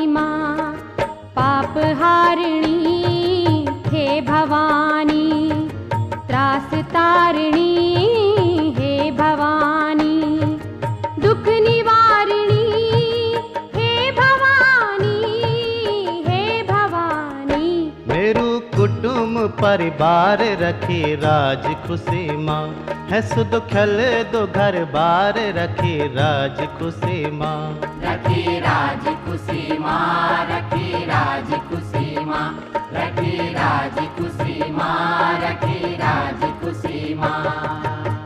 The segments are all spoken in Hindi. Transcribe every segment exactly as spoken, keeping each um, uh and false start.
खुशी माँ। पाप हारिणी हे भवानी, त्रास तारिणी हे भवानी, दुख निवारिणी हे भवानी, हे भवानी। मेरू कुटुंब परिवार रखी राज खुशी माँ, है सुध खल दो घर बार रखी राज खुशी माँ। रखी राज खुशी माँ, रखी राज खुशी माँ, रखी राज खुशी माँ, रखी राज खुशी माँ।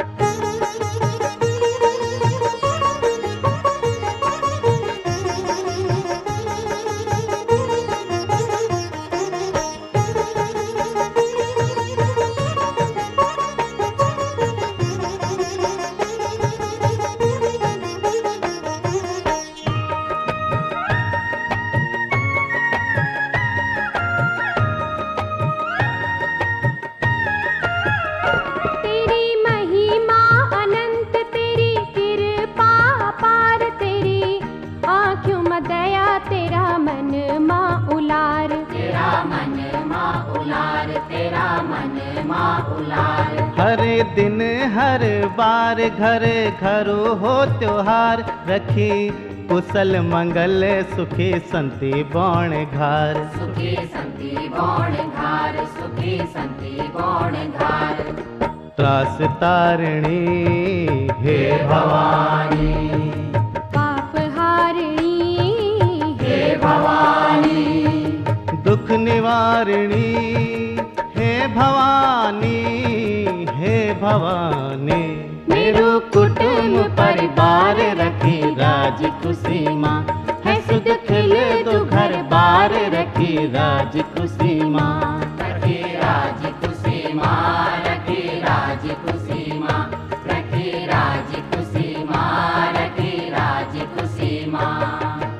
हर दिन हर बार घर घरो हो त्योहार, रखी कुशल मंगल सुखी संति बौण घार। सुखी संति बौण घार, सुखी संति बौण घार। त्रास तारिणी हे भवानी, पाप हारिणी हे भवानी, दुख निवारिणी हे भवानी, हे भवानी। मेरू कुटुंब परिवार रखी राज खुशी माँ, है सुध खिले दो घर बार रखी राज खुशी माँ। रखी राज खुशी माँ, रखी राज खुशी माँ, रखी राज खुशी माँ, रखी राज खुशी माँ।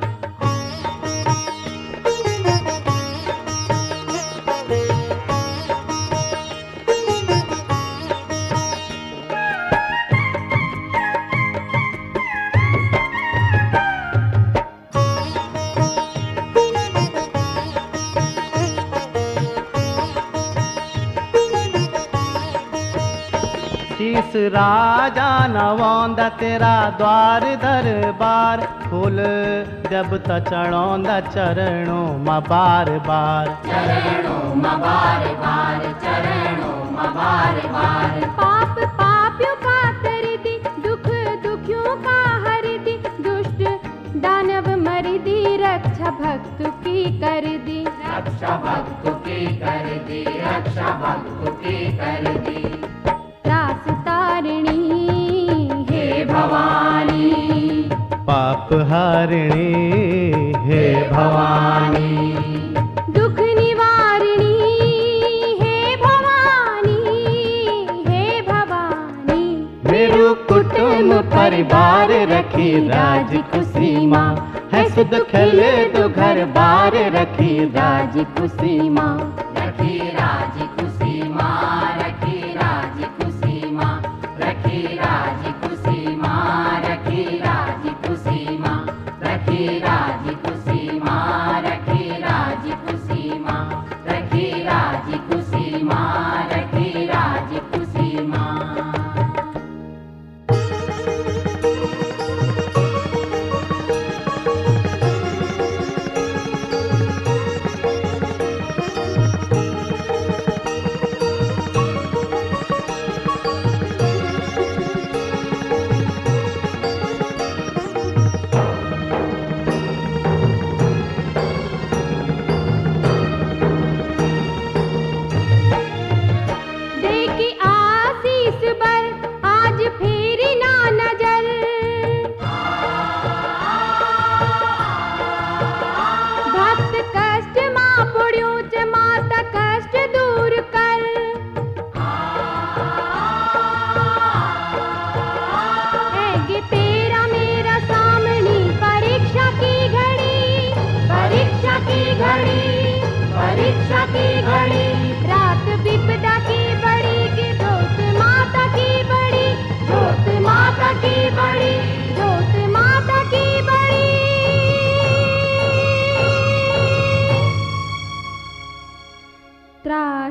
शीस राजा नवौंदा तेरा द्वार दरबार, फूल जब त चढ़ौंदा चरणों माँ बार बार। चरणों माँ बार बार, चरणों माँ बार बार। पाप पापियों का तर दी, दुख दुखियों का हर दी, दुष्ट दानव मर दी, रक्षा भक्त की कर दी। रक्षा भक्त की कर दी, रक्षा भक्त की कर दी। त्रास तारिणी हे भवानी, पाप हारिणी हे भवानी, दुख निवारिणी हे भवानी, हे भवानी। मेरू कुटुंब परिवार रखी राज खुशी माँ, है सुध खिले दो घर बार रखी राज खुशी माँ। रखी राज खुशी माँ, रखी राज खुशी माँ, रखी राज खुशी माँ, रखी राज खुशी माँ, रखी राज खुशी माँ, रखी राज खुशी माँ, रखी राज खुशी माँ, रखी राज खुशी माँ।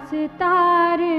दास्तार